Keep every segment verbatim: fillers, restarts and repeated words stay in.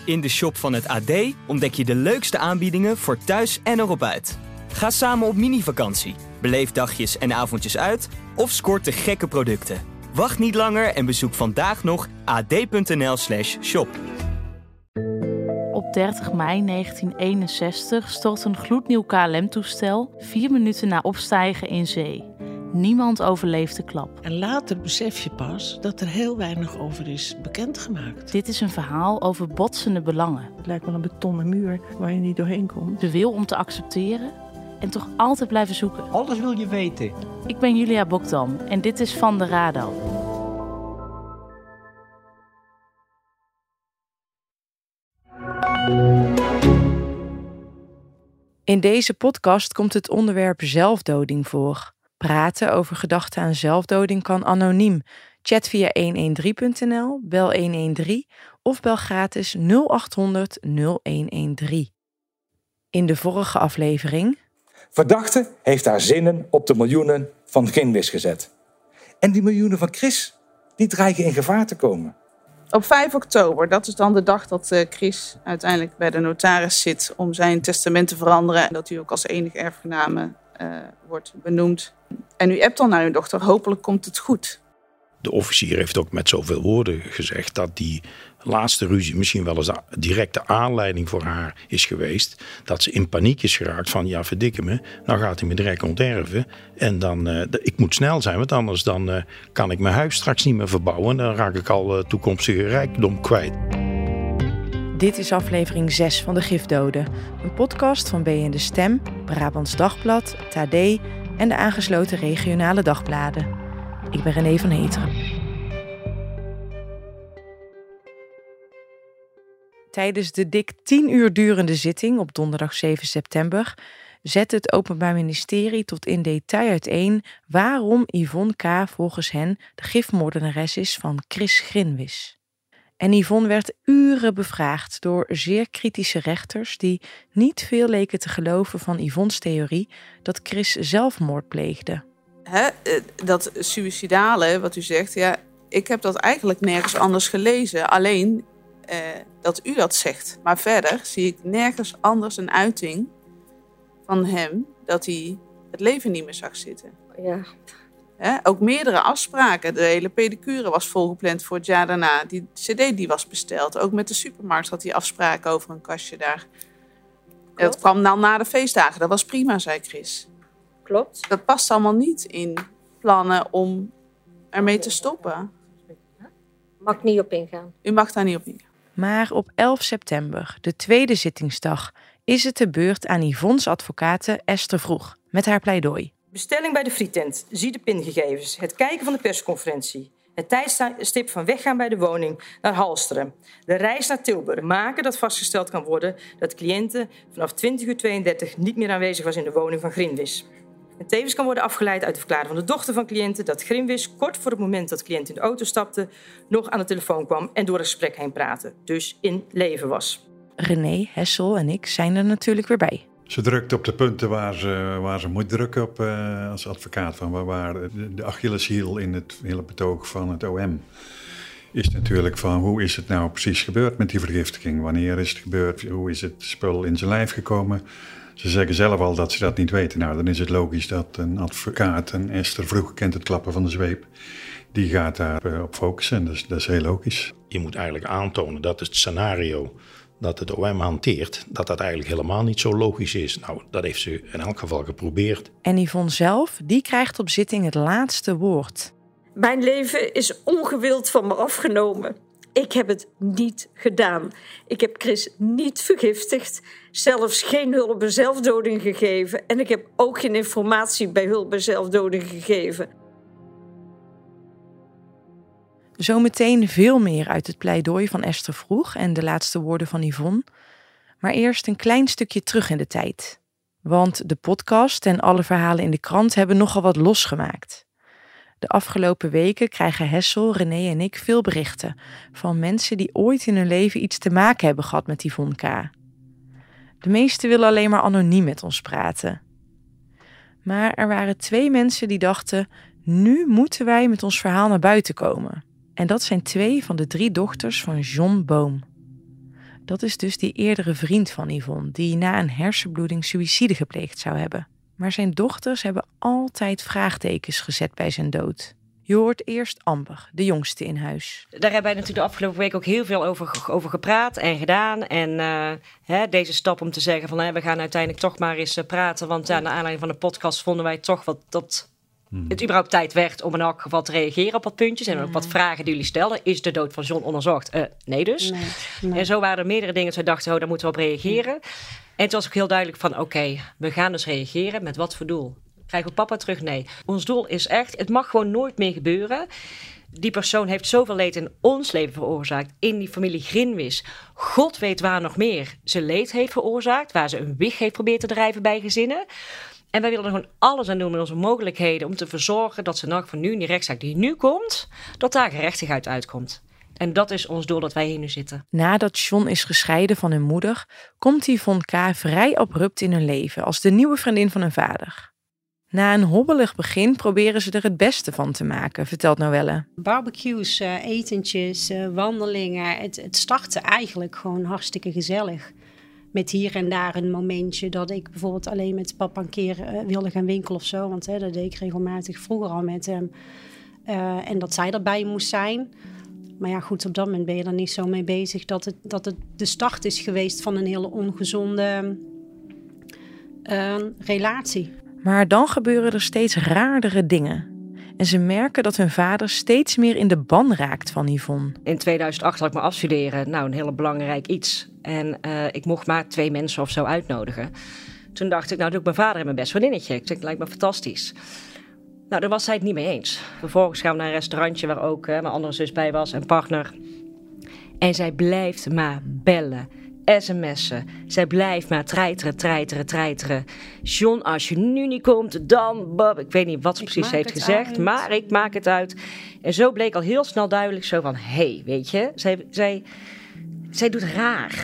In de shop van het A D ontdek je de leukste aanbiedingen voor thuis en erop uit. Ga samen op mini-vakantie, beleef dagjes en avondjes uit of scoort de gekke producten. Wacht niet langer en bezoek vandaag nog ad.nl slash shop. Op dertig mei negentien eenenzestig stort een gloednieuw K L M-toestel vier minuten na opstijgen in zee. Niemand overleeft de klap. En later besef je pas dat er heel weinig over is bekendgemaakt. Dit is een verhaal over botsende belangen. Het lijkt wel een betonnen muur waar je niet doorheen komt. De wil om te accepteren en toch altijd blijven zoeken. Alles wil je weten. Ik ben Julia Bokdam en dit is Van de Radar. In deze podcast komt het onderwerp zelfdoding voor. Praten over gedachten aan zelfdoding kan anoniem. Chat via honderddertien punt n l, bel honderddertien of bel gratis nul acht honderd nul honderddertien. In de vorige aflevering... Verdachte heeft haar zinnen op de miljoenen van Grinwis gezet. En die miljoenen van Chris, die dreigen in gevaar te komen. Op vijf oktober, dat is dan de dag dat uh, Chris uiteindelijk bij de notaris zit om zijn testament te veranderen. En dat u ook als enige erfgename uh, wordt benoemd. En u appt dan naar uw dochter, hopelijk komt het goed. De officier heeft ook met zoveel woorden gezegd dat die laatste ruzie misschien wel eens de directe aanleiding voor haar is geweest. Dat ze in paniek is geraakt van ja verdikke me, nou gaat hij me direct onterven. En dan, uh, ik moet snel zijn, want anders dan, uh, kan ik mijn huis straks niet meer verbouwen. En dan raak ik al uh, toekomstige rijkdom kwijt. Dit is aflevering zes van De Gifdoden. Een podcast van B N De Stem, Brabants Dagblad, het A D en de aangesloten regionale dagbladen. Ik ben René van Heteren. Tijdens de dik tien uur durende zitting op donderdag zeven september zet het Openbaar Ministerie tot in detail uiteen waarom Yvonne K. volgens hen de gifmoordenares is van Chris Grinwis. En Yvonne werd uren bevraagd door zeer kritische rechters die niet veel leken te geloven van Yvonne's theorie dat Chris zelfmoord pleegde. He, dat suïcidale, wat u zegt, ja, ik heb dat eigenlijk nergens anders gelezen. Alleen eh, dat u dat zegt. Maar verder zie ik nergens anders een uiting van hem dat hij het leven niet meer zag zitten. Ja. He, ook meerdere afspraken. De hele pedicure was volgepland voor het jaar daarna. Die cd die was besteld. Ook met de supermarkt had hij afspraken over een kastje daar. Dat kwam dan na de feestdagen. Dat was prima, zei Chris. Klopt. Dat past allemaal niet in plannen om ermee te stoppen. Mag ik niet op ingaan. U mag daar niet op ingaan. Maar op elf september, de tweede zittingsdag, is het de beurt aan Yvonne's advocate Esther Vroeg met haar pleidooi. Bestelling bij de frietent, zie de pingegevens, het kijken van de persconferentie, het tijdstip van weggaan bij de woning naar Halsteren, de reis naar Tilburg, maken dat vastgesteld kan worden dat cliënte vanaf twintig uur tweeëndertig niet meer aanwezig was in de woning van Grinwis. En tevens kan worden afgeleid uit de verklaring van de dochter van cliënten dat Grinwis kort voor het moment dat cliënt in de auto stapte nog aan de telefoon kwam en door het gesprek heen praatte, dus in leven was. René, Hessel en ik zijn er natuurlijk weer bij. Ze drukt op de punten waar ze, waar ze moet drukken op, uh, als advocaat. Van waar, waar de, de Achilleshiel in het hele betoog van het O M is natuurlijk van hoe is het nou precies gebeurd met die vergiftiging? Wanneer is het gebeurd? Hoe is het spul in zijn lijf gekomen? Ze zeggen zelf al dat ze dat niet weten. Nou, dan is het logisch dat een advocaat, en Esther Vroeg kent het klappen van de zweep, die gaat daar uh, op focussen. Dat is, dat is heel logisch. Je moet eigenlijk aantonen dat het scenario dat het O M hanteert, dat dat eigenlijk helemaal niet zo logisch is. Nou, dat heeft ze in elk geval geprobeerd. En Yvonne zelf, die krijgt op zitting het laatste woord. Mijn leven is ongewild van me afgenomen. Ik heb het niet gedaan. Ik heb Chris niet vergiftigd, zelfs geen hulp bij zelfdoding gegeven en ik heb ook geen informatie bij hulp bij zelfdoding gegeven. Zometeen veel meer uit het pleidooi van Esther Vroeg en de laatste woorden van Yvonne. Maar eerst een klein stukje terug in de tijd. Want de podcast en alle verhalen in de krant hebben nogal wat losgemaakt. De afgelopen weken krijgen Hessel, René en ik veel berichten van mensen die ooit in hun leven iets te maken hebben gehad met Yvonne K. De meesten willen alleen maar anoniem met ons praten. Maar er waren twee mensen die dachten, nu moeten wij met ons verhaal naar buiten komen. En dat zijn twee van de drie dochters van John Boom. Dat is dus die eerdere vriend van Yvonne, die na een hersenbloeding suïcide gepleegd zou hebben. Maar zijn dochters hebben altijd vraagtekens gezet bij zijn dood. Je hoort eerst Amber, de jongste in huis. Daar hebben wij natuurlijk de afgelopen week ook heel veel over, over gepraat en gedaan. En uh, hè, deze stap om te zeggen van hè, we gaan uiteindelijk toch maar eens uh, praten. Want ja, naar aanleiding van de podcast vonden wij toch wat dat hmm. het überhaupt tijd werd om in elk geval te reageren op wat puntjes. En op wat vragen die jullie stelden. Is de dood van John onderzocht? Uh, nee dus. Nee, nee. En zo waren er meerdere dingen dat we dachten, oh, daar moeten we op reageren. Ja. En het was ook heel duidelijk van oké, okay, we gaan dus reageren. Met wat voor doel? Krijgen we papa terug? Nee. Ons doel is echt, het mag gewoon nooit meer gebeuren. Die persoon heeft zoveel leed in ons leven veroorzaakt. In die familie Grinwis. God weet waar nog meer ze leed heeft veroorzaakt. Waar ze een wig heeft proberen te drijven bij gezinnen. En wij willen er gewoon alles aan doen met onze mogelijkheden. Om te verzorgen dat ze nog van nu in die rechtszaak die nu komt. Dat daar gerechtigheid uitkomt. En dat is ons doel dat wij hier nu zitten. Nadat John is gescheiden van hun moeder, komt Yvonne K. vrij abrupt in hun leven als de nieuwe vriendin van hun vader. Na een hobbelig begin proberen ze er het beste van te maken, vertelt Noelle. Barbecues, uh, etentjes, uh, wandelingen. Het, het startte eigenlijk gewoon hartstikke gezellig. Met hier en daar een momentje dat ik bijvoorbeeld alleen met papa een keer uh, wilde gaan winkelen of zo. Want hè, dat deed ik regelmatig vroeger al met hem. Uh, en dat zij erbij moest zijn. Maar ja, goed, op dat moment ben je er niet zo mee bezig dat het, dat het de start is geweest van een hele ongezonde uh, relatie. Maar dan gebeuren er steeds raardere dingen. En ze merken dat hun vader steeds meer in de ban raakt van Yvonne. In tweeduizend acht had ik me afstuderen. Nou, een heel belangrijk iets. En uh, ik mocht maar twee mensen of zo uitnodigen. Toen dacht ik, nou doe ik mijn vader en mijn best vriendinnetje. Ik denk, dat lijkt me fantastisch. Nou, daar was zij het niet mee eens. Vervolgens gaan we naar een restaurantje waar ook uh, mijn andere zus bij was en partner. En zij blijft maar bellen, sms'en. Zij blijft maar treiteren, treiteren, treiteren. John, als je nu niet komt, dan... Bob. Ik weet niet wat ze ik precies heeft gezegd, uit. maar ik maak het uit. En zo bleek al heel snel duidelijk zo van... hé, hey, weet je, zij, zij, zij doet raar.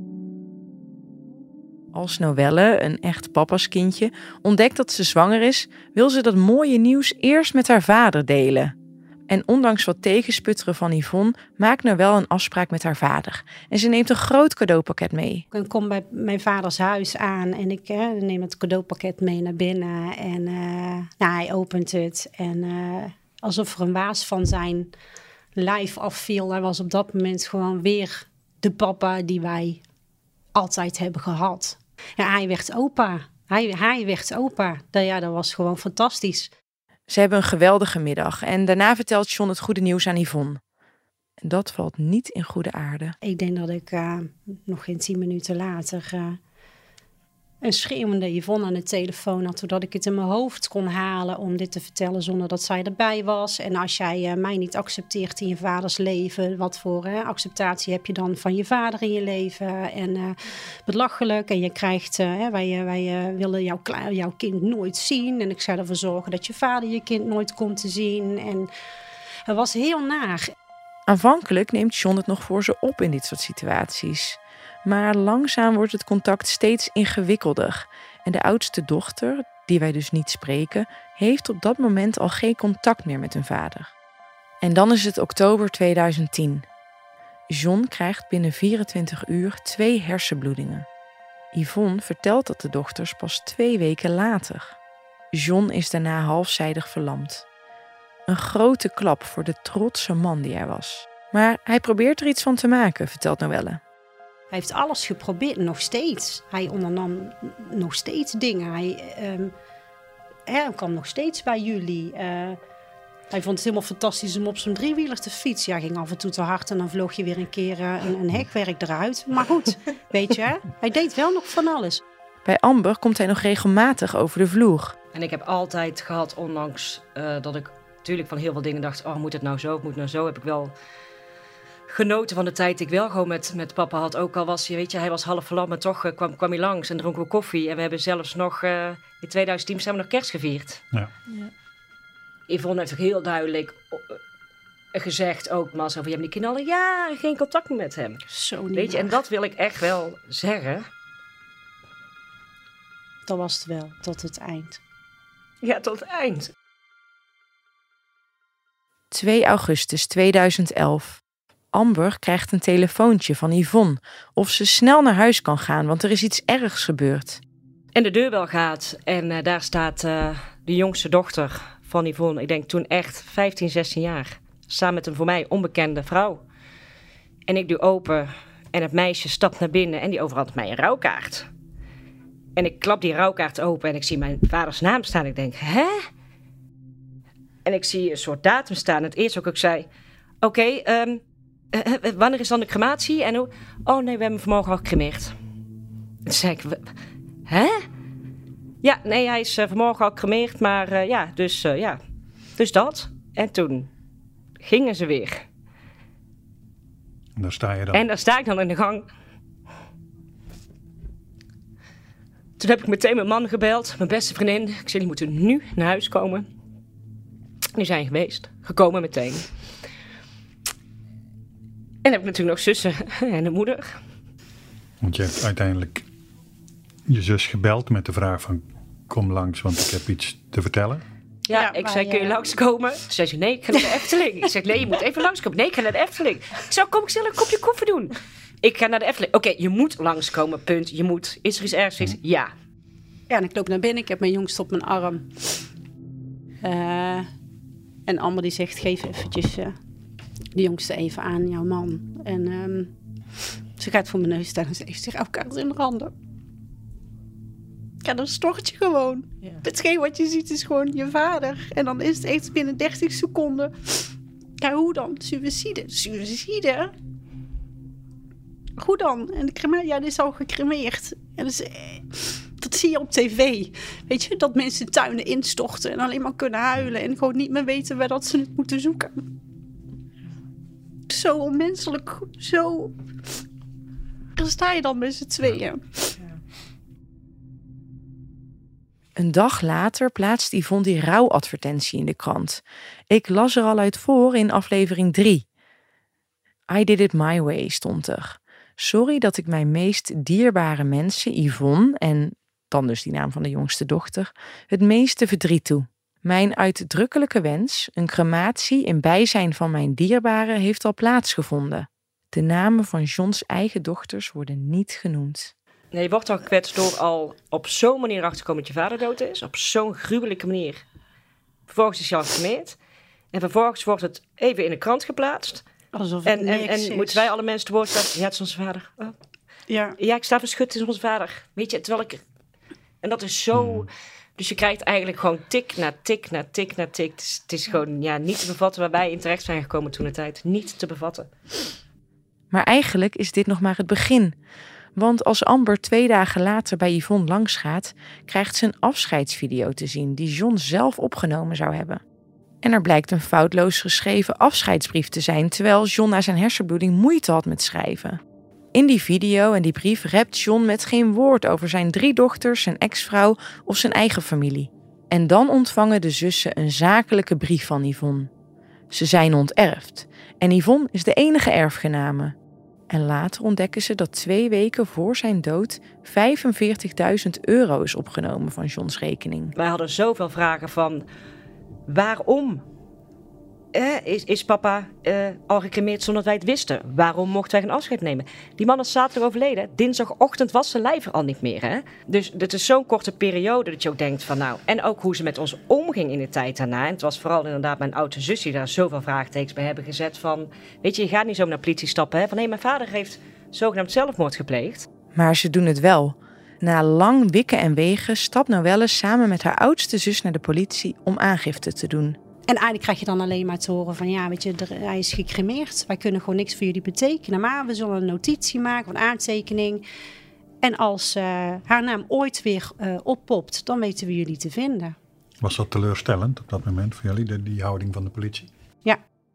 Als Noelle, een echt papa's kindje, ontdekt dat ze zwanger is, wil ze dat mooie nieuws eerst met haar vader delen. En ondanks wat tegensputteren van Yvonne, maakt Noelle een afspraak met haar vader. En ze neemt een groot cadeaupakket mee. Ik kom bij mijn vaders huis aan en ik eh, neem het cadeaupakket mee naar binnen. En uh, nou, hij opent het en uh, alsof er een waas van zijn lijf afviel. Hij was op dat moment gewoon weer de papa die wij altijd hebben gehad. Ja, hij werd opa. Hij, hij werd opa. Dat, ja, dat was gewoon fantastisch. Ze hebben een geweldige middag en daarna vertelt John het goede nieuws aan Yvonne. En dat valt niet in goede aarde. Ik denk dat ik uh, nog geen tien minuten later uh, een schreeuwende Yvonne aan de telefoon had, zodat ik het in mijn hoofd kon halen om dit te vertellen zonder dat zij erbij was. En als jij uh, mij niet accepteert in je vaders leven, wat voor uh, acceptatie heb je dan van je vader in je leven? En uh, belachelijk. En je krijgt, uh, wij, wij uh, willen jouw, jouw kind nooit zien. En ik zou ervoor zorgen dat je vader je kind nooit komt te zien. En het was heel naar. Aanvankelijk neemt John het nog voor ze op in dit soort situaties. Maar langzaam wordt het contact steeds ingewikkelder. En de oudste dochter, die wij dus niet spreken, heeft op dat moment al geen contact meer met hun vader. En dan is het oktober tweeduizend tien. John krijgt binnen vierentwintig uur twee hersenbloedingen. Yvonne vertelt dat de dochters pas twee weken later. John is daarna halfzijdig verlamd. Een grote klap voor de trotse man die hij was. Maar hij probeert er iets van te maken, vertelt Noelle. Hij heeft alles geprobeerd, nog steeds. Hij ondernam nog steeds dingen. Hij, um, hij kwam nog steeds bij jullie. Uh, hij vond het helemaal fantastisch om op zijn driewieler te fietsen. Ja, ging af en toe te hard en dan vloog je weer een keer uh, een, een hekwerk eruit. Maar goed, weet je, hij deed wel nog van alles. Bij Amber komt hij nog regelmatig over de vloer. En ik heb altijd gehad, ondanks uh, dat ik natuurlijk van heel veel dingen dacht... oh, moet het nou zo, moet het nou zo, heb ik wel... genoten van de tijd die ik wel gewoon met, met papa had. Ook al was hij, weet je, hij was half verlamd, maar toch uh, kwam, kwam hij langs en dronken we koffie. En we hebben zelfs nog, uh, in tweeduizend tien samen nog kerst gevierd. Ja. Ja. Yvonne heeft ook heel duidelijk uh, gezegd, ook maar zo van, je hebt die kinderen al jaren geen contact meer met hem. Zo niet. Weet je, en dat wil ik echt wel zeggen. Dat was het wel, tot het eind. Ja, tot het eind. twee augustus tweeduizend elf. Amber krijgt een telefoontje van Yvonne of ze snel naar huis kan gaan, want er is iets ergs gebeurd. En de deurbel gaat en uh, daar staat uh, de jongste dochter van Yvonne. Ik denk toen echt vijftien, zestien jaar. Samen met een voor mij onbekende vrouw. En ik doe open en het meisje stapt naar binnen en die overhandigt mij een rouwkaart. En ik klap die rouwkaart open en ik zie mijn vaders naam staan. Ik denk, hè? En ik zie een soort datum staan. Het eerste ook ik zei, oké, okay, um, uh, uh, wanneer is dan de crematie? En hoe? Oh nee, we hebben vanmorgen al gecremeerd. Toen zei ik, hè? Ja, nee, hij is uh, vanmorgen al gecremeerd, maar uh, ja, dus uh, ja, dus dat. En toen gingen ze weer. En daar sta je dan. En daar sta ik dan in de gang. Toen heb ik meteen mijn man gebeld, mijn beste vriendin. Ik zei, die moeten nu naar huis komen. Die zijn geweest, gekomen meteen. En dan heb ik natuurlijk nog zussen en een moeder. Want je hebt uiteindelijk je zus gebeld met de vraag van, kom langs, want ik heb iets te vertellen. Ja, Ja, ik maar zei, kun je ja. langskomen? Toen zei ze, nee, ik ga naar de Efteling. Ik zei, nee, je moet even langskomen. Nee, ik ga naar de Efteling. Ik zei, kom ik snel een kopje koffie doen? Ik ga naar de Efteling. Oké, okay, je moet langskomen, punt. Je moet. Is er iets ergs? Is? Ja. Ja, en ik loop naar binnen. Ik heb mijn jongste op mijn arm. Uh, en Amber die zegt, geef eventjes uh, de jongste even aan jouw man. En um, ze gaat voor mijn neus staan en ze heeft zich elkaar in de handen. Ja, dan stort je gewoon. Ja. Hetgeen wat je ziet is gewoon je vader. En dan is het echt binnen dertig seconden. Ja, hoe dan? Suïcide. Suïcide? Hoe dan? En de crema- ja, dit is al gecremeerd. En dus, eh, dat zie je op tv. Weet je, dat mensen tuinen instorten en alleen maar kunnen huilen. En gewoon niet meer weten waar dat ze het moeten zoeken. Zo onmenselijk. Zo. Dan sta je dan met z'n tweeën. Een dag later plaatst Yvonne die rouwadvertentie in de krant. Ik las er al uit voor in aflevering drie. I did it my way stond er. Sorry dat ik mijn meest dierbare mensen, Yvonne en dan dus die naam van de jongste dochter, het meeste verdriet toe. Mijn uitdrukkelijke wens, een crematie in bijzijn van mijn dierbaren, heeft al plaatsgevonden. De namen van Johns eigen dochters worden niet genoemd. Nee, je wordt dan gekwetst door al op zo'n manier achter te komen dat je vader dood is. Op zo'n gruwelijke manier. Vervolgens is je al gecremeerd. En vervolgens wordt het even in de krant geplaatst. Alsof en, het en, niks en is. moeten wij alle mensen te woord staan. Ja, het is onze vader. Oh. Ja. Ja, ik sta verschut, het is onze vader. Weet je, terwijl ik... En dat is zo... Hmm. Dus je krijgt eigenlijk gewoon tik na tik na tik na tik. Het is, het is gewoon ja, niet te bevatten waar wij in terecht zijn gekomen toen de tijd. Niet te bevatten. Maar eigenlijk is dit nog maar het begin. Want als Amber twee dagen later bij Yvonne langsgaat, krijgt ze een afscheidsvideo te zien die John zelf opgenomen zou hebben. En er blijkt een foutloos geschreven afscheidsbrief te zijn, terwijl John na zijn hersenbloeding moeite had met schrijven. In die video en die brief rept John met geen woord over zijn drie dochters, zijn ex-vrouw of zijn eigen familie. En dan ontvangen de zussen een zakelijke brief van Yvonne. Ze zijn onterfd en Yvonne is de enige erfgename. En later ontdekken ze dat twee weken voor zijn dood vijfenveertigduizend euro is opgenomen van Johns rekening. Wij hadden zoveel vragen van waarom eh, is, is papa eh, al gecremeerd zonder dat wij het wisten? Waarom mochten wij geen afscheid nemen? Die man is zaterdag overleden. Dinsdagochtend was zijn lijf er al niet meer. Hè? Dus het is zo'n korte periode dat je ook denkt van nou... En ook hoe ze met ons omging in de tijd daarna. En het was vooral inderdaad mijn oudste zus die daar zoveel vraagtekens bij hebben gezet van... Weet je, je gaat niet zo naar de politie stappen. Hè? Van hé, mijn vader heeft zogenaamd zelfmoord gepleegd. Maar ze doen het wel. Na lang wikken en wegen stapt Noelle samen met haar oudste zus naar de politie om aangifte te doen. En eigenlijk krijg je dan alleen maar te horen van ja, weet je, er, hij is gecremeerd. Wij kunnen gewoon niks voor jullie betekenen. Maar we zullen een notitie maken, een aantekening. En als uh, haar naam ooit weer uh, oppopt, dan weten we jullie te vinden. Was dat teleurstellend op dat moment voor jullie, de, die houding van de politie? Ja.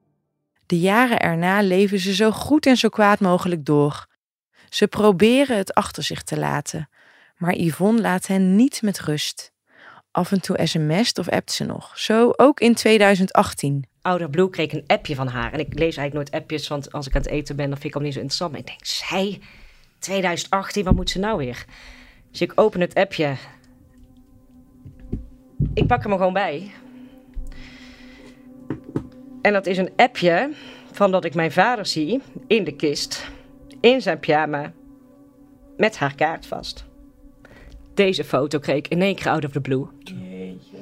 De jaren erna leven ze zo goed en zo kwaad mogelijk door. Ze proberen het achter zich te laten. Maar Yvonne laat hen niet met rust. Af en toe sms't of appt ze nog. Zo ook in tweeduizend achttien. Ouder Blue kreeg een appje van haar. En ik lees eigenlijk nooit appjes, want als ik aan het eten ben, dan vind ik het niet zo interessant. Maar ik denk, zij, tweeduizend achttien, wat moet ze nou weer? Dus ik open het appje. Ik pak hem er gewoon bij. En dat is een appje van dat ik mijn vader zie in de kist, in zijn pyjama, met haar kaart vast. Deze foto kreeg ik in één keer out of the blue. Jeetje.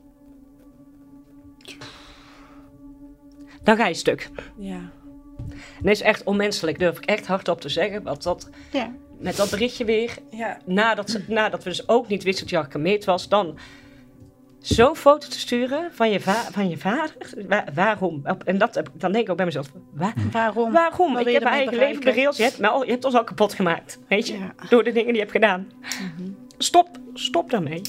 Dan ga je stuk. Ja. En dat is echt onmenselijk, durf ik echt hardop te zeggen. Want dat, Ja. met dat berichtje weer, Ja. nadat, ze, nadat we dus ook niet wisten dat je al gemeerd was, dan zo'n foto te sturen van je, va- van je vader. Wa- waarom? En dat, heb ik- dan denk ik ook bij mezelf, wa- Waarom? waarom? Wat Ik wil heb je mijn ermee eigen leven bereiken? berails. Je hebt, me al- je hebt ons al kapot gemaakt, weet je? Ja. Door de dingen die je hebt gedaan. Stop, stop daarmee.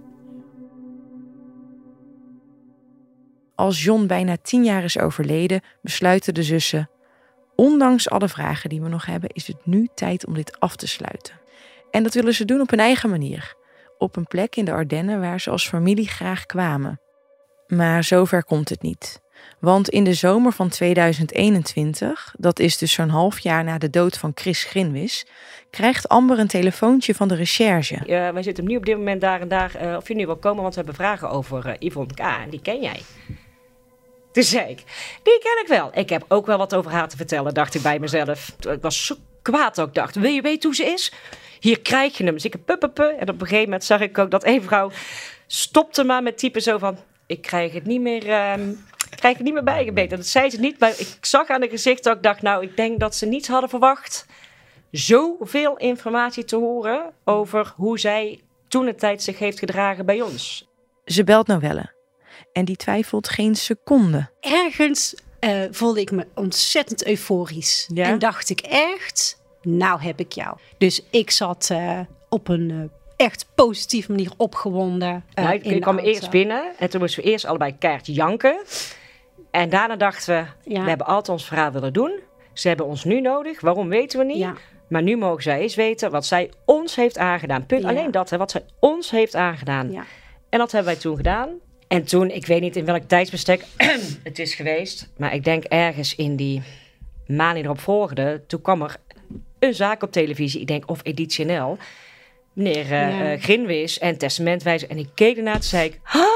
Als John bijna tien jaar is overleden, besluiten de zussen: ondanks alle vragen die we nog hebben, is het nu tijd om dit af te sluiten. En dat willen ze doen op hun eigen manier. Op een plek in de Ardennen waar ze als familie graag kwamen. Maar zover komt het niet. Want in de zomer van tweeduizend eenentwintig, dat is dus zo'n half jaar na de dood van Chris Grinwis, krijgt Amber een telefoontje van de recherche. Uh, wij zitten nu op dit moment daar en daar. Uh, of je nu wil komen, want we hebben vragen over uh, Yvonne K. En die ken jij. Toen zei ik, die ken ik wel. Ik heb ook wel wat over haar te vertellen, dacht ik bij mezelf. Ik was zo kwaad ook, dacht, wil je weten hoe ze is? Hier krijg je hem. Dus ik heb pup, En op een gegeven moment zag ik ook dat één vrouw stopte maar met typen zo van, ik krijg het niet meer, uh, ik krijg het niet meer bijgebeten. Dat zei ze niet, maar ik zag aan de gezicht dat ik dacht, nou, ik denk dat ze niet hadden verwacht zoveel informatie te horen over hoe zij toen de tijd zich heeft gedragen bij ons. Ze belt Noelle. En die twijfelt geen seconde. Ergens uh, voelde ik me ontzettend euforisch. Ja? En dacht ik echt, nou heb ik jou. Dus ik zat uh, op een uh, echt positieve manier opgewonden. Uh, nou, ik kwam eerst binnen en toen moesten we eerst allebei kaart janken. En daarna dachten we, ja. we hebben altijd ons verhaal willen doen. Ze hebben ons nu nodig, waarom weten we niet. Ja. Maar nu mogen zij eens weten wat zij ons heeft aangedaan. Punt. Ja. Alleen dat, hè, wat zij ons heeft aangedaan. Ja. En dat hebben wij toen gedaan. En toen, ik weet niet in welk tijdsbestek het is geweest, maar ik denk ergens in die maand die erop volgde, toen kwam er een zaak op televisie, ik denk of Editie N L, meneer uh, ja. uh, Grinwis en testamentwijzer. En ik keek ernaar en zei ik, ah,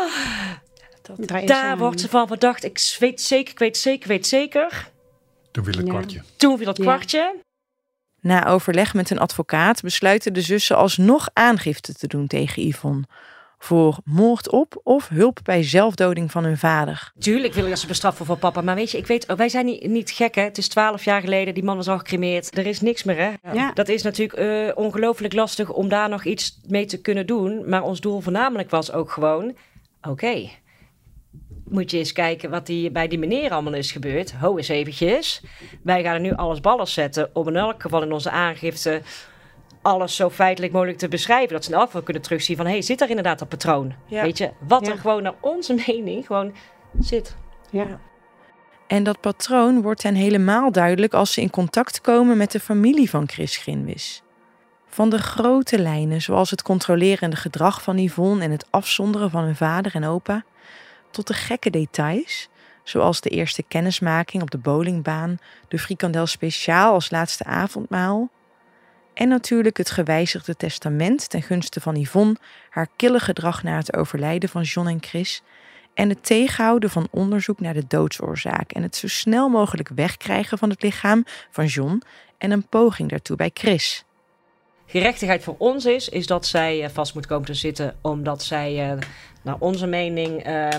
dat, daar, daar wordt ze van verdacht. Ik weet zeker, ik weet zeker, ik weet zeker. Toen viel het ja. kwartje. Toen viel het ja. kwartje. Na overleg met een advocaat besluiten de zussen alsnog aangifte te doen tegen Yvonne. Voor moord op of hulp bij zelfdoding van hun vader. Tuurlijk wil ik dat ze bestraffen voor papa. Maar weet je, ik weet, wij zijn niet, niet gek, hè. Het is twaalf jaar geleden, die man was al gecremeerd. Er is niks meer, hè. Ja. Ja. Dat is natuurlijk uh, ongelooflijk lastig om daar nog iets mee te kunnen doen. Maar ons doel voornamelijk was ook gewoon, oké, okay, moet je eens kijken wat die, bij die meneer allemaal is gebeurd. Ho eens eventjes. Wij gaan er nu alles ballen zetten om in elk geval in onze aangifte alles zo feitelijk mogelijk te beschrijven. Dat ze in elk geval kunnen terugzien van, hé, hey, zit daar inderdaad dat patroon? Ja. Weet je, wat ja. er gewoon naar onze mening gewoon zit. Ja. En dat patroon wordt hen helemaal duidelijk als ze in contact komen met de familie van Chris Grinwis. Van de grote lijnen, zoals het controlerende gedrag van Yvonne en het afzonderen van hun vader en opa, tot de gekke details, zoals de eerste kennismaking op de bowlingbaan, de frikandel speciaal als laatste avondmaal, en natuurlijk het gewijzigde testament ten gunste van Yvonne, haar kille gedrag na het overlijden van John en Chris en het tegenhouden van onderzoek naar de doodsoorzaak en het zo snel mogelijk wegkrijgen van het lichaam van John en een poging daartoe bij Chris. Gerechtigheid voor ons is, is dat zij vast moet komen te zitten omdat zij, uh, naar onze mening, uh,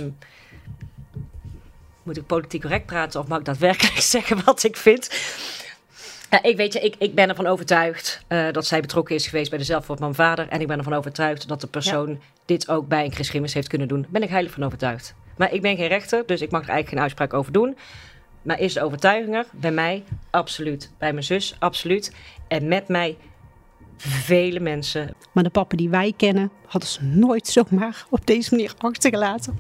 moet ik politiek correct praten of mag ik daadwerkelijk zeggen wat ik vind? Ja, ik, weet je, ik, ik ben ervan overtuigd uh, dat zij betrokken is geweest bij de zelfmoord van mijn vader. En ik ben ervan overtuigd dat de persoon ja. dit ook bij een Chris Grinwis heeft kunnen doen. Daar ben ik heilig van overtuigd. Maar ik ben geen rechter, dus ik mag er eigenlijk geen uitspraak over doen. Maar is de overtuiging er? Bij mij absoluut. Bij mijn zus absoluut. En met mij vele mensen. Maar de papa die wij kennen, hadden ze nooit zomaar op deze manier achtergelaten.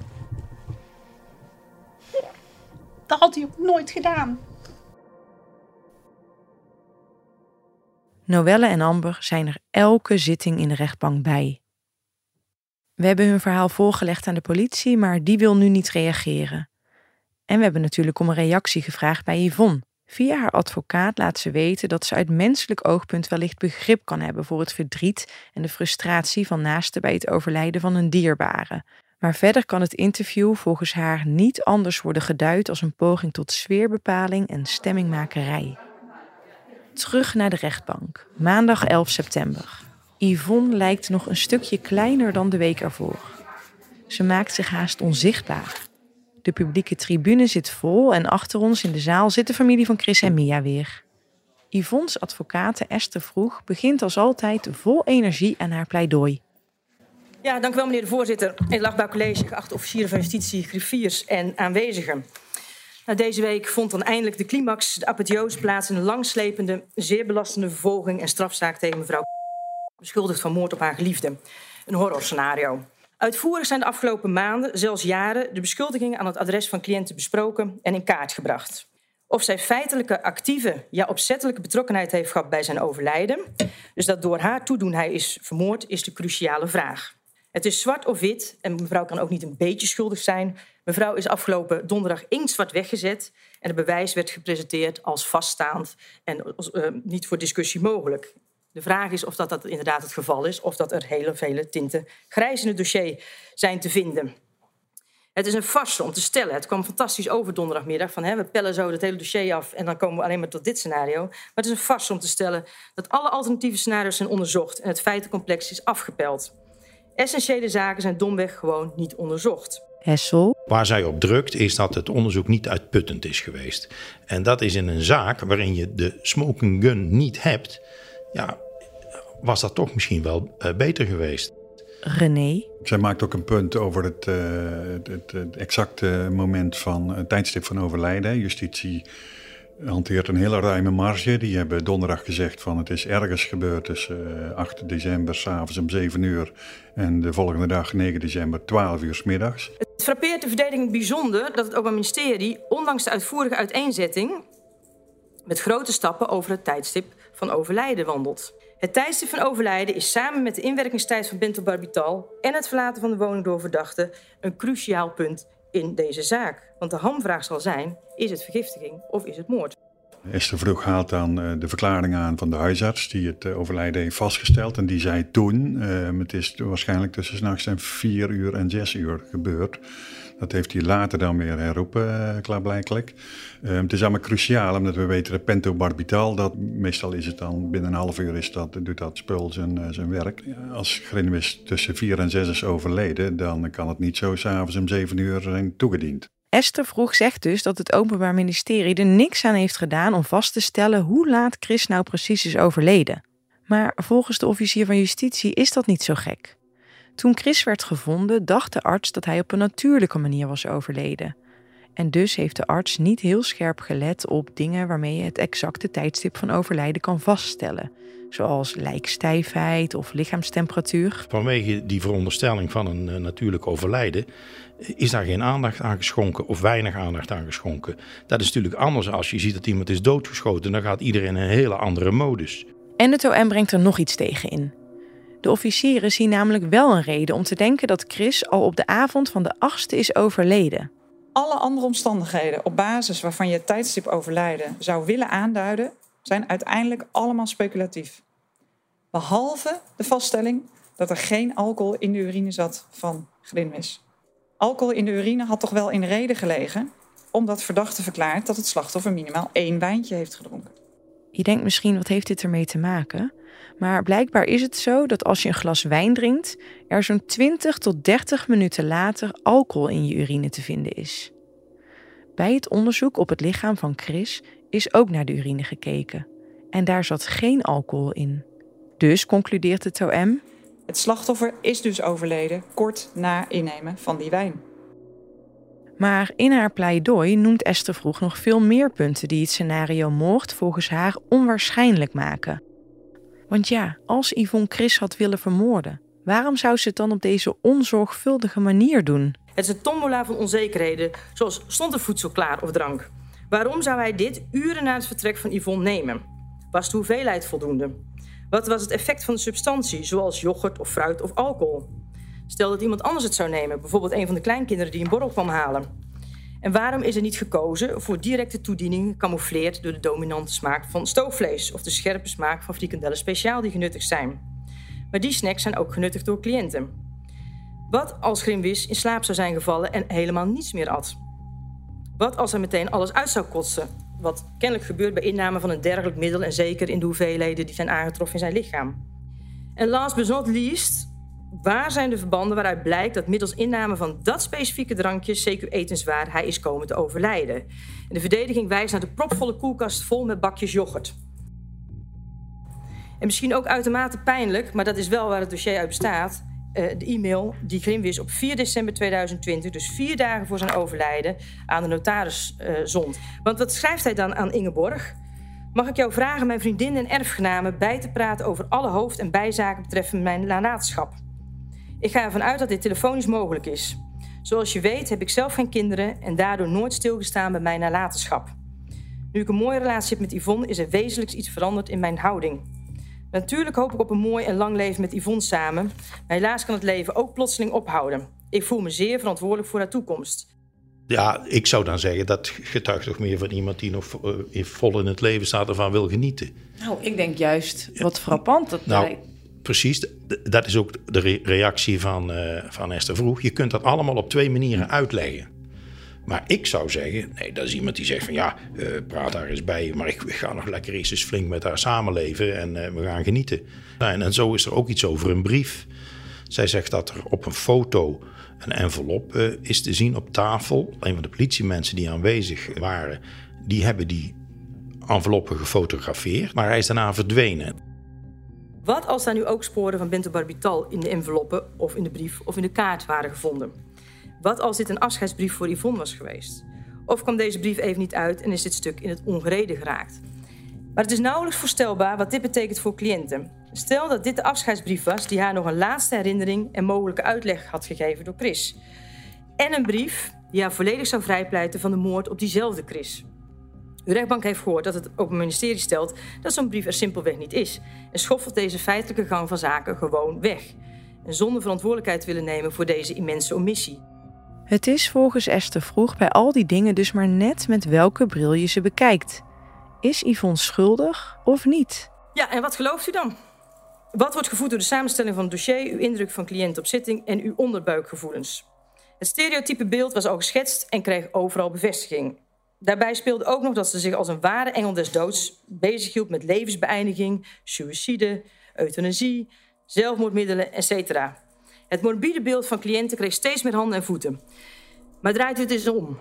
Dat had hij ook nooit gedaan. Noelle en Amber zijn er elke zitting in de rechtbank bij. We hebben hun verhaal voorgelegd aan de politie, maar die wil nu niet reageren. En we hebben natuurlijk om een reactie gevraagd bij Yvonne. Via haar advocaat laat ze weten dat ze uit menselijk oogpunt wellicht begrip kan hebben voor het verdriet en de frustratie van naasten bij het overlijden van een dierbare. Maar verder kan het interview volgens haar niet anders worden geduid als een poging tot sfeerbepaling en stemmingmakerij. Terug naar de rechtbank, maandag elf september. Yvonne lijkt nog een stukje kleiner dan de week ervoor. Ze maakt zich haast onzichtbaar. De publieke tribune zit vol en achter ons in de zaal zit de familie van Chris en Mia weer. Yvonne's advocate Esther Vroeg begint als altijd vol energie aan haar pleidooi. Ja, dank u wel, meneer de voorzitter. In het Lachbouw College, geachte officieren van justitie, griffiers en aanwezigen. Nou, deze week vond dan eindelijk de climax, de apotheose plaats in een langslepende, zeer belastende vervolging en strafzaak tegen mevrouw beschuldigd van moord op haar geliefde. Een horrorscenario. Uitvoerig zijn de afgelopen maanden, zelfs jaren, de beschuldigingen aan het adres van cliënten besproken en in kaart gebracht. Of zij feitelijke, actieve, ja opzettelijke betrokkenheid heeft gehad bij zijn overlijden, dus dat door haar toedoen hij is vermoord, is de cruciale vraag. Het is zwart of wit en mevrouw kan ook niet een beetje schuldig zijn. Mevrouw is afgelopen donderdag inktzwart weggezet en het bewijs werd gepresenteerd als vaststaand en uh, niet voor discussie mogelijk. De vraag is of dat, dat inderdaad het geval is of dat er hele vele tinten grijs in het dossier zijn te vinden. Het is een farce om te stellen. Het kwam fantastisch over donderdagmiddag. Van, hè, we pellen zo het hele dossier af en dan komen we alleen maar tot dit scenario. Maar het is een farce om te stellen dat alle alternatieve scenario's zijn onderzocht en het feitencomplex is afgepeld. Essentiële zaken zijn domweg gewoon niet onderzocht. Hessel. Waar zij op drukt is dat het onderzoek niet uitputtend is geweest. En dat is in een zaak waarin je de smoking gun niet hebt. Ja, was dat toch misschien wel uh, beter geweest. René. Zij maakt ook een punt over het, uh, het, het exacte moment van het tijdstip van overlijden. Justitie hanteert een hele ruime marge. Die hebben donderdag gezegd van het is ergens gebeurd tussen uh, acht december 's avonds om zeven uur en de volgende dag negen december twaalf uur 's middags. Het frappeert de verdediging bijzonder dat het Openbaar Ministerie, ondanks de uitvoerige uiteenzetting, met grote stappen over het tijdstip van overlijden wandelt. Het tijdstip van overlijden is samen met de inwerkingstijd van pentobarbital en het verlaten van de woning door verdachte een cruciaal punt in deze zaak. Want de hamvraag zal zijn, is het vergiftiging of is het moord? Esther Vroeg haalt dan uh, de verklaring aan van de huisarts die het uh, overlijden heeft vastgesteld. En die zei toen, uh, het is waarschijnlijk tussen 's nachts en vier uur en zes uur gebeurd. Dat heeft hij later dan weer herroepen, uh, klaarblijkelijk. Uh, het is allemaal cruciaal, omdat we weten dat pentobarbital, dat meestal is het dan binnen een half uur is dat, doet dat spul zijn, uh, zijn werk. Als Grinwis tussen vier en zes is overleden, dan kan het niet zo 's avonds om zeven uur zijn toegediend. Esther Vroeg zegt dus dat het Openbaar Ministerie er niks aan heeft gedaan om vast te stellen hoe laat Chris nou precies is overleden. Maar volgens de officier van justitie is dat niet zo gek. Toen Chris werd gevonden, dacht de arts dat hij op een natuurlijke manier was overleden. En dus heeft de arts niet heel scherp gelet op dingen waarmee je het exacte tijdstip van overlijden kan vaststellen. Zoals lijkstijfheid of lichaamstemperatuur. Vanwege die veronderstelling van een uh, natuurlijk overlijden is daar geen aandacht aan geschonken of weinig aandacht aan geschonken. Dat is natuurlijk anders als je ziet dat iemand is doodgeschoten. Dan gaat iedereen in een hele andere modus. En het O M brengt er nog iets tegen in. De officieren zien namelijk wel een reden om te denken dat Chris al op de avond van de achtste is overleden. Alle andere omstandigheden op basis waarvan je het tijdstip overlijden zou willen aanduiden, zijn uiteindelijk allemaal speculatief. Behalve de vaststelling dat er geen alcohol in de urine zat van Grinwis. Alcohol in de urine had toch wel in reden gelegen, omdat verdachte verklaart dat het slachtoffer minimaal één wijntje heeft gedronken. Je denkt misschien, wat heeft dit ermee te maken? Maar blijkbaar is het zo dat als je een glas wijn drinkt, er zo'n twintig tot dertig minuten later alcohol in je urine te vinden is. Bij het onderzoek op het lichaam van Chris is ook naar de urine gekeken. En daar zat geen alcohol in. Dus concludeert het O M... Het slachtoffer is dus overleden kort na innemen van die wijn. Maar in haar pleidooi noemt Esther Vroeg nog veel meer punten die het scenario moord volgens haar onwaarschijnlijk maken. Want ja, als Yvonne Chris had willen vermoorden, waarom zou ze het dan op deze onzorgvuldige manier doen? Het is een tombola van onzekerheden, zoals stond er voedsel klaar of drank. Waarom zou hij dit uren na het vertrek van Yvonne nemen? Was de hoeveelheid voldoende? Wat was het effect van de substantie, zoals yoghurt of fruit of alcohol? Stel dat iemand anders het zou nemen, bijvoorbeeld een van de kleinkinderen die een borrel kwam halen. En waarom is er niet gekozen voor directe toediening gecamoufleerd door de dominante smaak van stoofvlees of de scherpe smaak van frikandellen speciaal die genuttigd zijn? Maar die snacks zijn ook genuttigd door cliënten. Wat als Grimwis in slaap zou zijn gevallen en helemaal niets meer at? Wat als hij meteen alles uit zou kotsen? Wat kennelijk gebeurt bij inname van een dergelijk middel en zeker in de hoeveelheden die zijn aangetroffen in zijn lichaam. En last but not least, waar zijn de verbanden waaruit blijkt dat middels inname van dat specifieke drankje, C Q etenswaar, hij is komen te overlijden? En de verdediging wijst naar de propvolle koelkast vol met bakjes yoghurt. En misschien ook uitermate pijnlijk, maar dat is wel waar het dossier uit bestaat, uh, de e-mail die Grimwis op vier december tweeduizend twintig, dus vier dagen voor zijn overlijden, aan de notaris uh, zond. Want wat schrijft hij dan aan Ingeborg? Mag ik jou vragen mijn vriendin en erfgename bij te praten over alle hoofd- en bijzaken betreffende mijn nalatenschap? Ik ga ervan uit dat dit telefonisch mogelijk is. Zoals je weet heb ik zelf geen kinderen en daardoor nooit stilgestaan bij mijn nalatenschap. Nu ik een mooie relatie heb met Yvonne, is er wezenlijks iets veranderd in mijn houding. Natuurlijk hoop ik op een mooi en lang leven met Yvonne samen, maar helaas kan het leven ook plotseling ophouden. Ik voel me zeer verantwoordelijk voor haar toekomst. Ja, ik zou dan zeggen dat getuigt toch meer van iemand die nog uh, vol in het leven staat en van wil genieten. Nou, ik denk juist wat frappant. Dat nou, hij... precies, dat is ook de re- reactie van, uh, van Esther Vroeg. Je kunt dat allemaal op twee manieren uitleggen. Maar ik zou zeggen, nee, dat is iemand die zegt van ja, uh, praat daar eens bij, maar ik ga nog lekker eens eens flink met haar samenleven en uh, we gaan genieten. Nou, en, en zo is er ook iets over een brief. Zij zegt dat er op een foto een envelop uh, is te zien op tafel. Een van de politiemensen die aanwezig waren, die hebben die enveloppen gefotografeerd, maar hij is daarna verdwenen. Wat als daar nu ook sporen van benzobarbital in de enveloppen of in de brief of in de kaart waren gevonden? Wat als dit een afscheidsbrief voor Yvonne was geweest? Of kwam deze brief even niet uit en is dit stuk in het ongereden geraakt? Maar het is nauwelijks voorstelbaar wat dit betekent voor cliënten. Stel dat dit de afscheidsbrief was die haar nog een laatste herinnering en mogelijke uitleg had gegeven door Chris. En een brief die haar volledig zou vrijpleiten van de moord op diezelfde Chris. De rechtbank heeft gehoord dat het Openbaar Ministerie stelt dat zo'n brief er simpelweg niet is. En schoffelt deze feitelijke gang van zaken gewoon weg. En zonder verantwoordelijkheid willen nemen voor deze immense omissie. Het is volgens Esther Vroeg bij al die dingen dus maar net met welke bril je ze bekijkt. Is Yvonne schuldig of niet? Ja, en wat gelooft u dan? Wat wordt gevoed door de samenstelling van het dossier, uw indruk van cliënt op zitting en uw onderbuikgevoelens? Het stereotype beeld was al geschetst en kreeg overal bevestiging. Daarbij speelde ook nog dat ze zich als een ware engel des doods bezighield met levensbeëindiging, suïcide, euthanasie, zelfmoordmiddelen, et cetera. Het morbide beeld van cliënten kreeg steeds meer handen en voeten. Maar draait het eens om.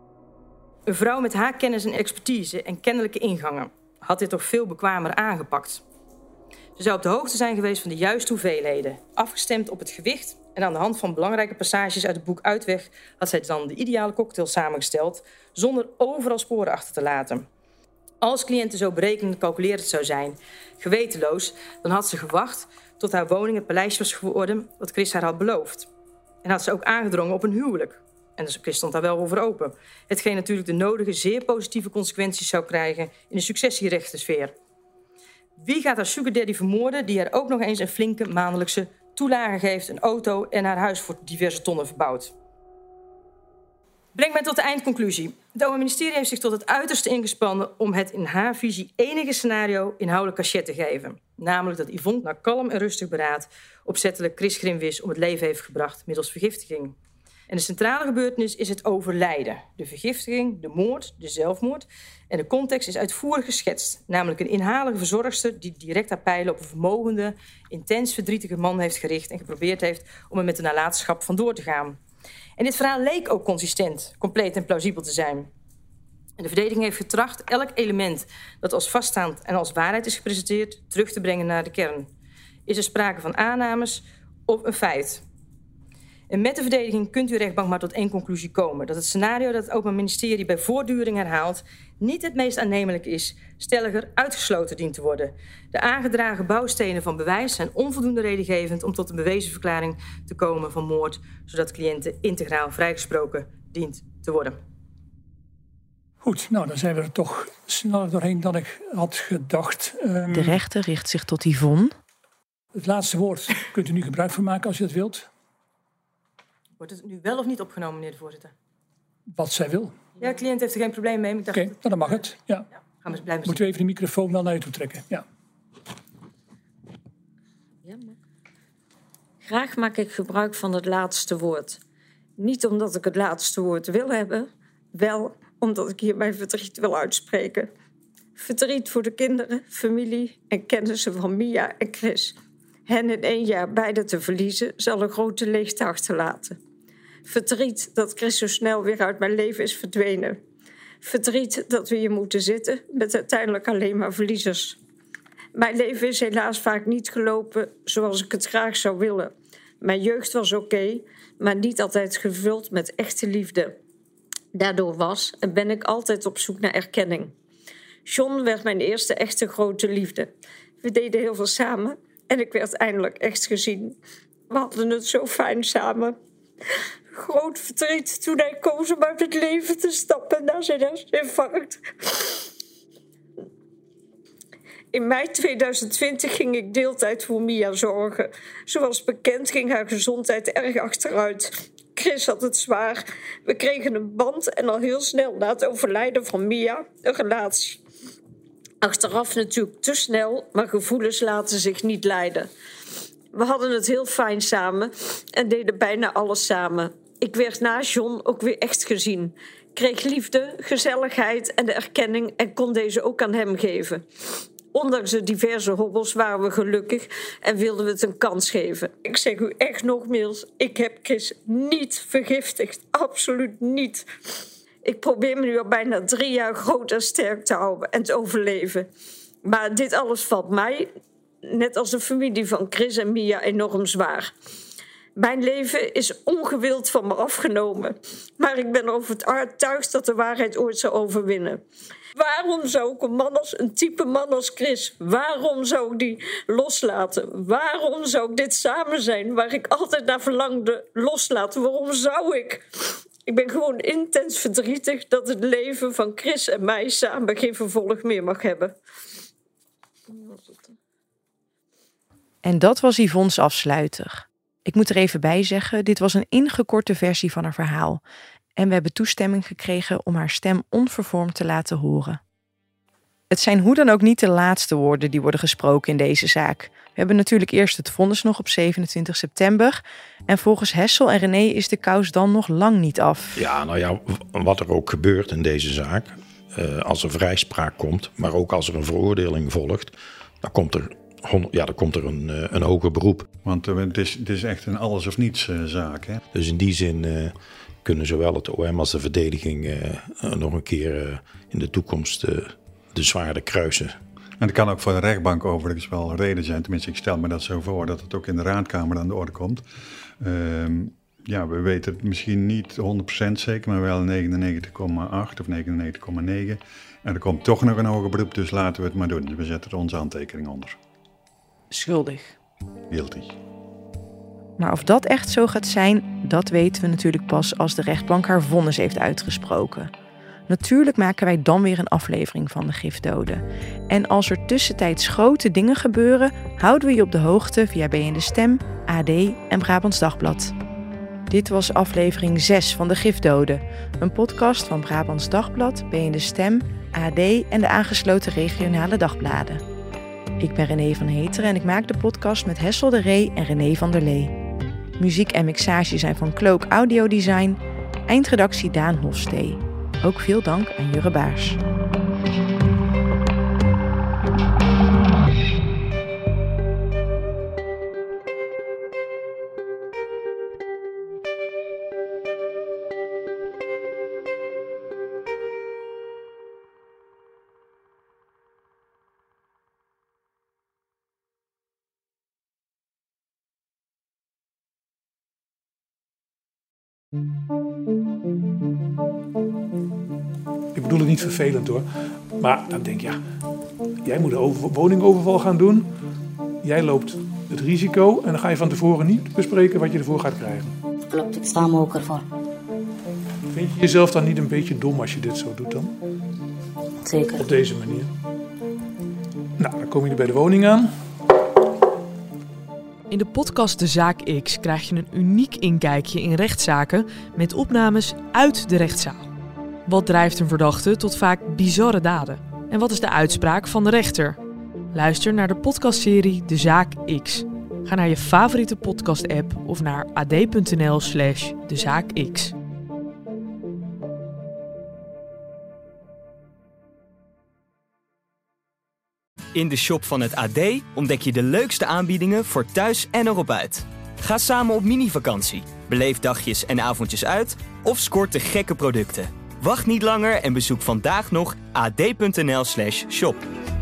Een vrouw met haar kennis en expertise en kennelijke ingangen had dit toch veel bekwamer aangepakt. Ze zou op de hoogte zijn geweest van de juiste hoeveelheden, afgestemd op het gewicht en aan de hand van belangrijke passages uit het boek Uitweg had zij dan de ideale cocktail samengesteld zonder overal sporen achter te laten. Als cliënten zo berekenend en calculerend zou zijn, gewetenloos, dan had ze gewacht tot haar woning het paleisje was geworden wat Chris haar had beloofd. En had ze ook aangedrongen op een huwelijk. En dus Chris stond daar wel voor open. Hetgeen natuurlijk de nodige, zeer positieve consequenties zou krijgen in de successierechtensfeer. Wie gaat haar sugar daddy vermoorden die haar ook nog eens een flinke maandelijkse toelage geeft, een auto en haar huis voor diverse tonnen verbouwt? Brengt mij tot de eindconclusie. Het Openbaar Ministerie heeft zich tot het uiterste ingespannen om het in haar visie enige scenario inhoudelijk cachet te geven. Namelijk dat Yvonne na kalm en rustig beraad opzettelijk Chris Grimwis om het leven heeft gebracht middels vergiftiging. En de centrale gebeurtenis is het overlijden. De vergiftiging, de moord, de zelfmoord. En de context is uitvoerig geschetst. Namelijk een inhalige verzorgster die direct haar pijlen op een vermogende, intens verdrietige man heeft gericht en geprobeerd heeft om er met de nalatenschap vandoor te gaan. En dit verhaal leek ook consistent, compleet en plausibel te zijn. En de verdediging heeft getracht elk element dat als vaststaand en als waarheid is gepresenteerd terug te brengen naar de kern. Is er sprake van aannames of een feit? En met de verdediging kunt uw rechtbank maar tot één conclusie komen. Dat het scenario dat het Openbaar Ministerie bij voortduring herhaalt niet het meest aannemelijk is, stelliger uitgesloten dient te worden. De aangedragen bouwstenen van bewijs zijn onvoldoende redengevend om tot een bewezen verklaring te komen van moord, zodat cliënten integraal vrijgesproken dient te worden. Goed, nou dan zijn we er toch sneller doorheen dan ik had gedacht. Um, De rechter richt zich tot Yvonne. Het laatste woord kunt u nu gebruik van maken als u dat wilt. Wordt het nu wel of niet opgenomen, meneer de voorzitter? Wat zij wil. Ja, de cliënt heeft er geen probleem mee. Oké, okay, nou, dan mag het. Ja. Ja, gaan we blijven Moeten we even de microfoon wel naar je toe trekken? Ja. Graag maak ik gebruik van het laatste woord. Niet omdat ik het laatste woord wil hebben, wel omdat ik hier mijn verdriet wil uitspreken. Verdriet voor de kinderen, familie en kennissen van Mia en Chris. Hen in één jaar beide te verliezen zal een grote leegte achterlaten. Verdriet dat Chris zo snel weer uit mijn leven is verdwenen. Verdriet dat we hier moeten zitten met uiteindelijk alleen maar verliezers. Mijn leven is helaas vaak niet gelopen zoals ik het graag zou willen. Mijn jeugd was oké, okay, maar niet altijd gevuld met echte liefde. Daardoor was en ben ik altijd op zoek naar erkenning. John werd mijn eerste echte grote liefde. We deden heel veel samen en ik werd eindelijk echt gezien. We hadden het zo fijn samen. Groot verdriet toen hij koos om uit het leven te stappen na zijn herseninfarct. In mei tweeduizend twintig ging ik deeltijd voor Mia zorgen. Zoals bekend ging haar gezondheid erg achteruit. Chris had het zwaar. We kregen een band en al heel snel na het overlijden van Mia een relatie. Achteraf natuurlijk te snel, maar gevoelens laten zich niet leiden. We hadden het heel fijn samen en deden bijna alles samen. Ik werd na John ook weer echt gezien. Kreeg liefde, gezelligheid en de erkenning en kon deze ook aan hem geven. Ondanks de diverse hobbels waren we gelukkig en wilden we het een kans geven. Ik zeg u echt nogmaals, ik heb Chris niet vergiftigd. Absoluut niet. Ik probeer me nu al bijna drie jaar groot en sterk te houden en te overleven. Maar dit alles valt mij, net als de familie van Chris en Mia, enorm zwaar. Mijn leven is ongewild van me afgenomen. Maar ik ben erover overtuigd dat de waarheid ooit zal overwinnen. Waarom zou ik een man als een type man als Chris, waarom zou ik die loslaten? Waarom zou ik dit samen zijn waar ik altijd naar verlangde loslaten? Waarom zou ik? Ik ben gewoon intens verdrietig dat het leven van Chris en mij samen geen vervolg meer mag hebben. En dat was Yvonne's afsluiter. Ik moet er even bij zeggen, dit was een ingekorte versie van haar verhaal. En we hebben toestemming gekregen om haar stem onvervormd te laten horen. Het zijn hoe dan ook niet de laatste woorden die worden gesproken in deze zaak. We hebben natuurlijk eerst het vonnis nog op zevenentwintig september. En volgens Hessel en René is de kous dan nog lang niet af. Ja, nou ja, wat er ook gebeurt in deze zaak. Uh, als er vrijspraak komt, maar ook als er een veroordeling volgt, dan komt er, ja, dan komt er een, uh, een hoger beroep. Want uh, het, is, het is echt een alles of niets uh, zaak. Hè? Dus in die zin uh, kunnen zowel het O M als de verdediging uh, uh, nog een keer uh, in de toekomst uh, de zwaarden kruisen. En dat kan ook voor de rechtbank overigens wel een reden zijn. Tenminste, ik stel me dat zo voor dat het ook in de raadkamer aan de orde komt. Uh, ja, we weten het misschien niet honderd procent zeker, maar wel negenennegentig komma acht of negenennegentig komma negen. En er komt toch nog een hoger beroep, dus laten we het maar doen. Dus we zetten er onze handtekening onder. Schuldig. Guilty. Maar of dat echt zo gaat zijn, dat weten we natuurlijk pas als de rechtbank haar vonnis heeft uitgesproken. Natuurlijk maken wij dan weer een aflevering van de Gifdoden. En als er tussentijds grote dingen gebeuren, houden we je op de hoogte via B N De Stem, A D en Brabants Dagblad. Dit was aflevering zes van de Gifdoden, een podcast van Brabants Dagblad, B N De Stem, A D en de aangesloten regionale dagbladen. Ik ben René van Heteren en ik maak de podcast met Hessel de Ree en René van der Lee. Muziek en mixage zijn van Cloak Audio Design, eindredactie Daan Hofstee. Ook veel dank aan Jurre Baars. Ik bedoel het niet vervelend hoor, maar dan denk je, ja, jij moet een over- woningoverval gaan doen. Jij loopt het risico en dan ga je van tevoren niet bespreken wat je ervoor gaat krijgen. Klopt, ik sta me ook ervoor. Vind je jezelf dan niet een beetje dom als je dit zo doet dan? Zeker. Op deze manier. Nou, dan kom je bij de woning aan. In de podcast De Zaak X krijg je een uniek inkijkje in rechtszaken met opnames uit de rechtszaal. Wat drijft een verdachte tot vaak bizarre daden? En wat is de uitspraak van de rechter? Luister naar de podcastserie De Zaak X. Ga naar je favoriete podcast-app of naar ad.nl slash dezaakx. In de shop van het A D ontdek je de leukste aanbiedingen voor thuis en erop uit. Ga samen op mini-vakantie, beleef dagjes en avondjes uit of scoort de gekke producten. Wacht niet langer en bezoek vandaag nog ad.nl slash shop.